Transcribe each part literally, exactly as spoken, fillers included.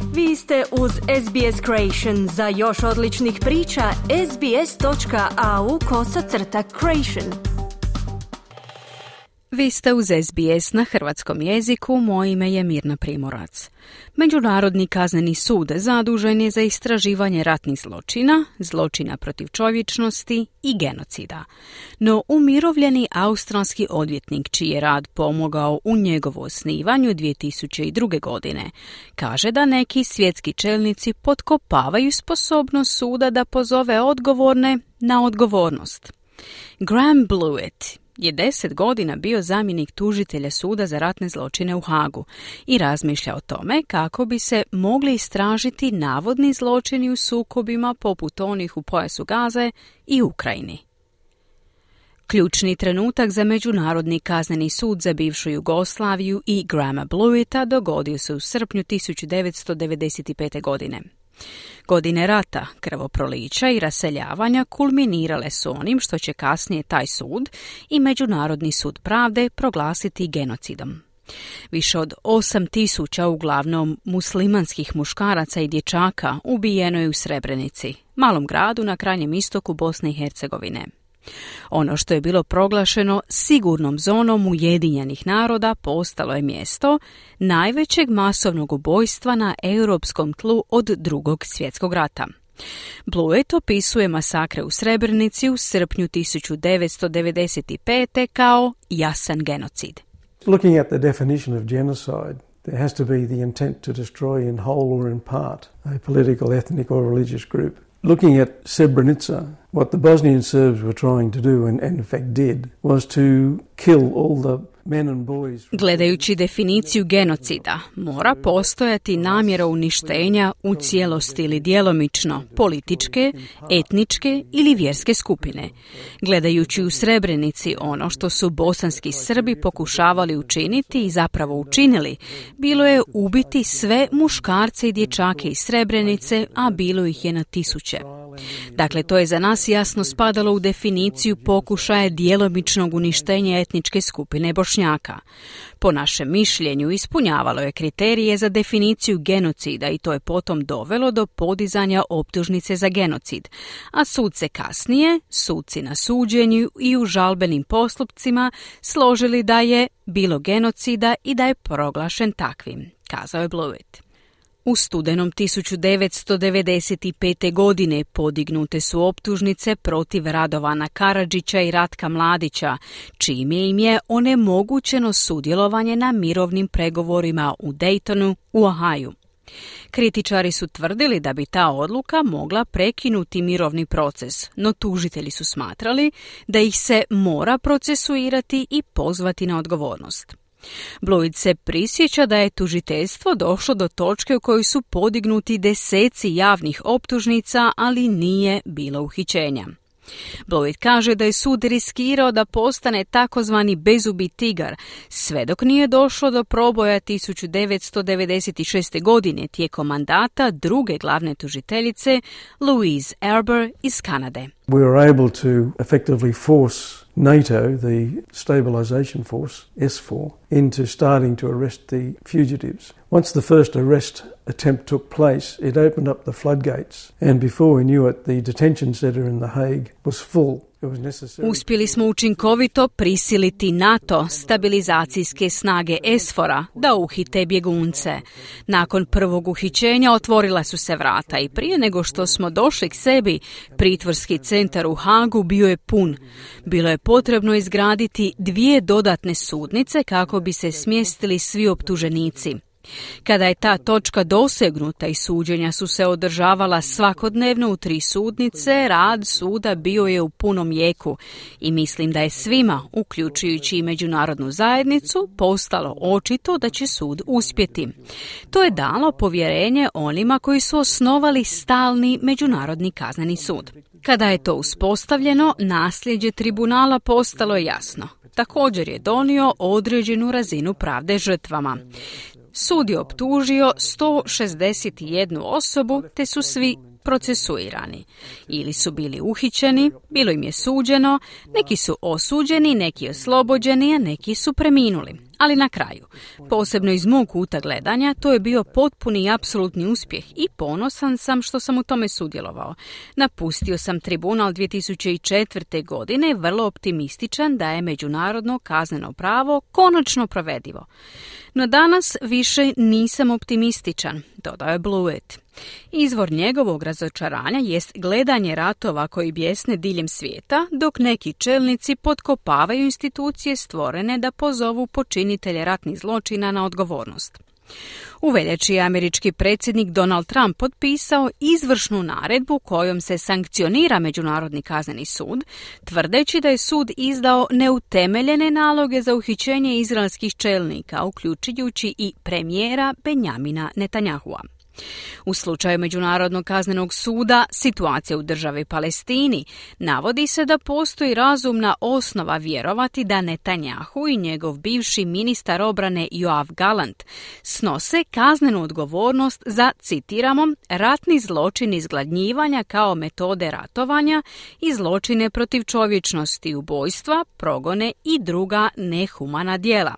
Vi ste uz S B S Creation. Za još odličnih priča, sbs.au kosacrta creation. Vi ste uz S B S na hrvatskom jeziku, moje ime je Mirna Primorac. Međunarodni kazneni sud zadužen je za istraživanje ratnih zločina, zločina protiv čovječnosti i genocida. No umirovljeni australski odvjetnik, čiji je rad pomogao u njegovu osnivanju dvije tisuće druge. godine, kaže da neki svjetski čelnici potkopavaju sposobnost suda da pozove odgovorne na odgovornost. Graham Blewett je deset godina bio zamjenik tužitelja suda za ratne zločine u Hagu i razmišlja o tome kako bi se mogli istražiti navodni zločini u sukobima poput onih u pojasu Gaze i Ukrajini. Ključni trenutak za Međunarodni kazneni sud za bivšu Jugoslaviju i Grahama Blewetta dogodio se u srpnju tisuću devetsto devedeset pete. godine. Godine rata, krvoprolića i raseljavanja kulminirale su onim što će kasnije taj sud i Međunarodni sud pravde proglasiti genocidom. Više od osam tisuća uglavnom muslimanskih muškaraca i dječaka ubijeno je u Srebrenici, malom gradu na krajnjem istoku Bosne i Hercegovine. Ono što je bilo proglašeno sigurnom zonom Ujedinjenih naroda postalo je mjesto najvećeg masovnog ubojstva na europskom tlu od Drugog svjetskog rata. Blewett opisuje masakre u Srebrenici u srpnju tisuću devetsto devedeset pete. kao jasan genocid. Looking at the definition of genocide, there has to be the intent to destroy in whole or in part a political, ethnic or religious group. Looking at Srebrenica, what the Bosnian Serbs were trying to do, and, and in fact did, was to kill all the men and boys. Gledajući definiciju genocida, mora postojati namjera uništenja u cijelosti ili djelomično političke, etničke ili vjerske skupine. Gledajući u Srebrenici ono što su bosanski Srbi pokušavali učiniti i zapravo učinili, bilo je ubiti sve muškarce i dječake iz Srebrenice, a bilo ih je na tisuće. Dakle, to je za nas jasno spadalo u definiciju pokušaja djelomičnog uništenja etničke skupine Bošnjaka. Po našem mišljenju ispunjavalo je kriterije za definiciju genocida i to je potom dovelo do podizanja optužnice za genocid, a sud se kasnije, suci na suđenju i u žalbenim postupcima složili da je bilo genocida i da je proglašen takvim, kazao je Blewett. U studenom tisuću devetsto devedeset pete. godine podignute su optužnice protiv Radovana Karadžića i Ratka Mladića, čime im je onemogućeno sudjelovanje na mirovnim pregovorima u Daytonu u Ohaju. Kritičari su tvrdili da bi ta odluka mogla prekinuti mirovni proces, no tužitelji su smatrali da ih se mora procesuirati i pozvati na odgovornost. Blewett se prisjeća da je tužiteljstvo došlo do točke u kojoj su podignuti deseci javnih optužnica, ali nije bilo uhićenja. Blewett kaže da je sud riskirao da postane takozvani bezubi tigar, sve dok nije došlo do proboja tisuću devetsto devedeset šeste. godine tijekom mandata druge glavne tužiteljice Louise Arbour iz Kanade. We were able to effectively force NATO, the stabilization force, S four, into starting to arrest the fugitives. Once the first arrest attempt took place, it opened up the floodgates, and before we knew it, the detention center in The Hague was full. Uspjeli smo učinkovito prisiliti NATO, stabilizacijske snage S four a, da uhite bjegunce. Nakon prvog uhićenja otvorila su se vrata i prije nego što smo došli k sebi, pritvorski centar u Hagu bio je pun. Bilo je potrebno izgraditi dvije dodatne sudnice kako bi se smjestili svi optuženici. Kada je ta točka dosegnuta i suđenja su se održavala svakodnevno u tri sudnice, rad suda bio je u punom jeku i mislim da je svima, uključujući i međunarodnu zajednicu, postalo očito da će sud uspjeti. To je dalo povjerenje onima koji su osnovali stalni Međunarodni kazneni sud. Kada je to uspostavljeno, nasljeđe tribunala postalo je jasno. Također je donio određenu razinu pravde žrtvama. Sud je optužio sto šezdeset jednu osobu, te su svi procesuirani. Ili su bili uhićeni, bilo im je suđeno, neki su osuđeni, neki oslobođeni, a neki su preminuli. Ali na kraju, posebno iz mog kuta gledanja, to je bio potpuni i apsolutni uspjeh i ponosan sam što sam u tome sudjelovao. Napustio sam tribunal dvije tisuće četvrte. godine vrlo optimističan da je međunarodno kazneno pravo konačno provedivo. No danas više nisam optimističan, dodao je Blewett. Izvor njegovog razočaranja jest gledanje ratova koji bjesne diljem svijeta, dok neki čelnici potkopavaju institucije stvorene da pozovu počinitelje ratnih zločina na odgovornost. U veljači je američki predsjednik Donald Trump potpisao izvršnu naredbu kojom se sankcionira Međunarodni kazneni sud, tvrdeći da je sud izdao neutemeljene naloge za uhićenje izraelskih čelnika, uključujući i premijera Benjamina Netanyahua. U slučaju Međunarodnog kaznenog suda, situacija u državi Palestini, navodi se da postoji razumna osnova vjerovati da Netanyahu i njegov bivši ministar obrane Yoav Gallant snose kaznenu odgovornost za, citiramo, ratni zločin izgladnjivanja kao metode ratovanja i zločine protiv čovječnosti, ubojstva, progone i druga nehumana djela.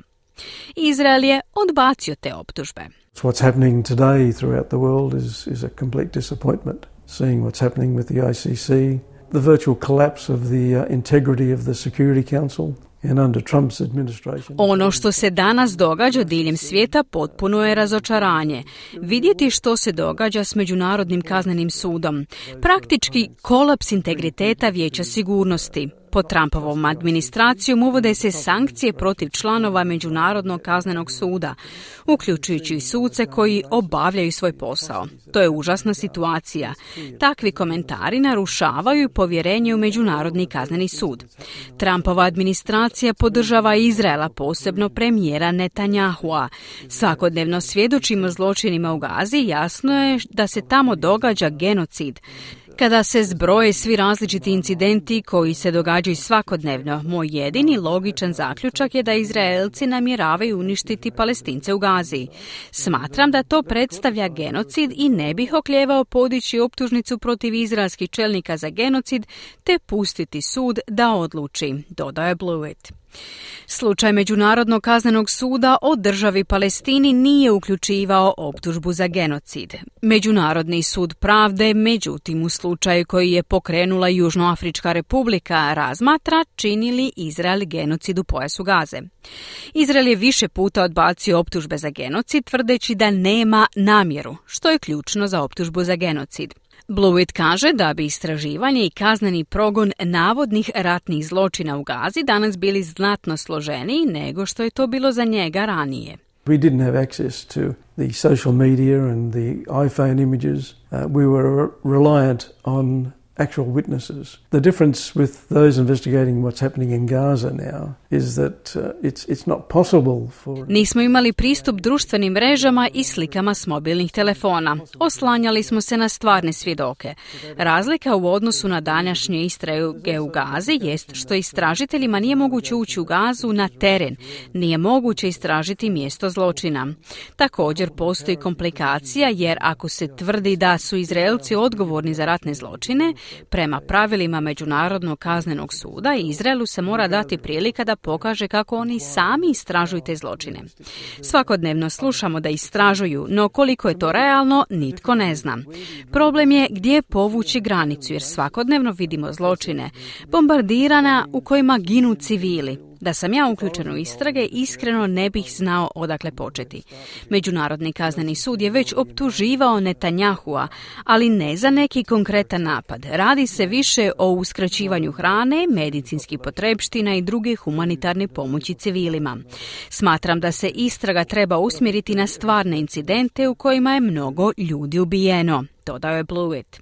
Izrael je odbacio te optužbe. What's happening today throughout the world is, is a complete disappointment. Seeing what's happening with the I C C, the virtual collapse of the uh, integrity of the Security Council, and under Trump's administration. Ono što se danas događa diljem svijeta potpuno je razočaranje. Vidjeti što se događa s Međunarodnim kaznenim sudom. Praktički kolaps integriteta Vijeća sigurnosti. Pod Trumpovom administracijom uvode se sankcije protiv članova Međunarodnog kaznenog suda, uključujući i suce koji obavljaju svoj posao. To je užasna situacija. Takvi komentari narušavaju povjerenje u Međunarodni kazneni sud. Trumpova administracija podržava Izraela, posebno premijera Netanyahua. Svakodnevno svjedočimo zločinima u Gazi, jasno je da se tamo događa genocid. Kada se zbroje svi različiti incidenti koji se događaju svakodnevno, moj jedini logičan zaključak je da Izraelci namjeravaju uništiti Palestince u Gazi. Smatram da to predstavlja genocid i ne bih oklijevao podići optužnicu protiv izraelskih čelnika za genocid te pustiti sud da odluči, dodao je Blewett. Slučaj Međunarodnog kaznenog suda o državi Palestini nije uključivao optužbu za genocid. Međunarodni sud pravde, međutim, u slučaju koji je pokrenula Južnoafrička republika, razmatra čini li Izrael genocid u pojasu Gaze. Izrael je više puta odbacio optužbe za genocid, tvrdeći da nema namjeru, što je ključno za optužbu za genocid. Blewett kaže da bi istraživanje i kazneni progon navodnih ratnih zločina u Gazi danas bili znatno složeniji nego što je to bilo za njega ranije. We didn't have access to the social media and the iPhone images. Uh, we were reliant on actual witnesses. The difference with those investigating what's happening in Gaza now is that uh, it's it's not possible for... Nismo imali pristup društvenim mrežama i slikama s mobilnih telefona. Oslanjali smo se na stvarne svjedoke. Razlika u odnosu na današnje istrage u Gazi jest što istražiteljima nije moguće ući u Gazu na teren. Nije moguće istražiti mjesto zločina. Također postoji komplikacija jer ako se tvrdi da su Izraelci odgovorni za ratne zločine, prema pravilima Međunarodnog kaznenog suda, Izraelu se mora dati prilika da pokaže kako oni sami istražuju te zločine. Svakodnevno slušamo da istražuju, no koliko je to realno, nitko ne zna. Problem je gdje povući granicu, jer svakodnevno vidimo zločine, bombardirana u kojima ginu civili. Da sam ja uključen u istrage, iskreno ne bih znao odakle početi. Međunarodni kazneni sud je već optuživao Netanyahua, ali ne za neki konkretan napad. Radi se više o uskraćivanju hrane, medicinskih potrepština i druge humanitarne pomoći civilima. Smatram da se istraga treba usmjeriti na stvarne incidente u kojima je mnogo ljudi ubijeno, dodao je Blewett.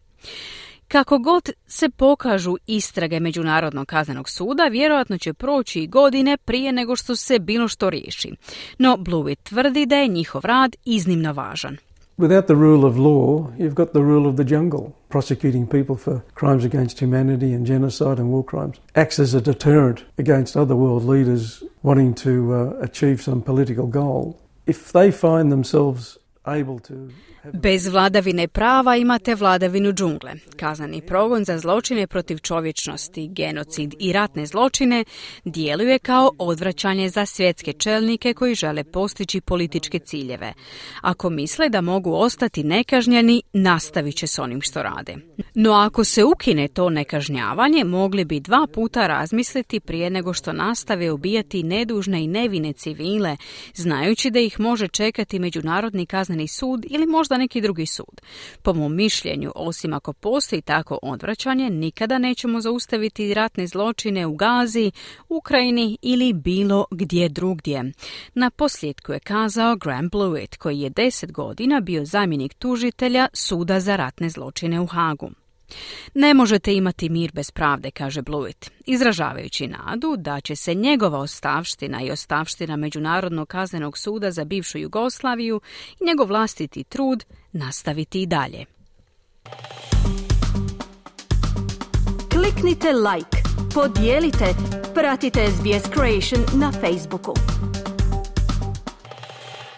Kako god se pokažu istrage Međunarodnog kaznenog suda, vjerojatno će proći godine prije nego što se bilo što riješi. No Blewett tvrdi da je njihov rad iznimno važan. Without the rule of law, you've got the rule of the jungle. Prosecuting people for crimes against humanity and genocide and war crimes acts as a deterrent against other world leaders wanting to uh, achieve some political goal. If they find themselves able to have... Bez vladavine prava imate vladavinu džungle. Kazneni progon za zločine protiv čovječnosti, genocid i ratne zločine djeluje kao odvraćanje za svjetske čelnike koji žele postići političke ciljeve. Ako misle da mogu ostati nekažnjeni, nastavit će s onim što rade. No ako se ukine to nekažnjavanje, mogli bi dva puta razmisliti prije nego što nastave ubijati nedužne i nevine civile, znajući da ih može čekati Međunarodni kazneni sud ili možda neki drugi sud. Po mom mišljenju, osim ako postoji tako odvraćanje, nikada nećemo zaustaviti ratne zločine u Gazi, Ukrajini ili bilo gdje drugdje. Na posljedku je kazao Graham Blewett, koji je deset godina bio zamjenik tužitelja Suda za ratne zločine u Hagu. Ne možete imati mir bez pravde, kaže Blewett, izražavajući nadu da će se njegova ostavština i ostavština Međunarodnog kaznenog suda za bivšu Jugoslaviju i njegov vlastiti trud nastaviti i dalje. Kliknite like, podijelite, pratite S B S Creation na Facebooku.